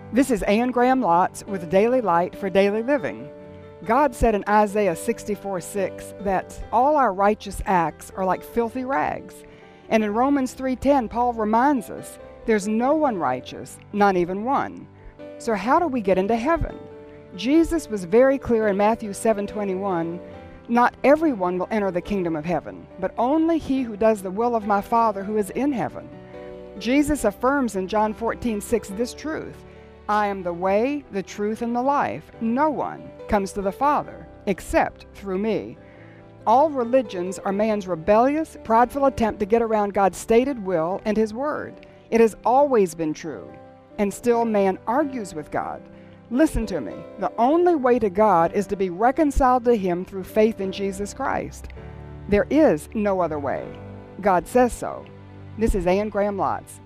This is Anne Graham Lotz with Daily Light for Daily Living. God said in Isaiah 64:6 that all our righteous acts are like filthy rags. And in Romans 3:10, Paul reminds us there's no one righteous, not even one. So how do we get into heaven? Jesus was very clear in Matthew 7:21, not everyone will enter the kingdom of heaven, but only he who does the will of my Father who is in heaven. Jesus affirms in John 14:6 this truth: I am the way, the truth, and the life. No one comes to the Father except through me. All religions are man's rebellious, prideful attempt to get around God's stated will and His Word. It has always been true, and still man argues with God. Listen to me. The only way to God is to be reconciled to Him through faith in Jesus Christ. There is no other way. God says so. This is Anne Graham Lotz.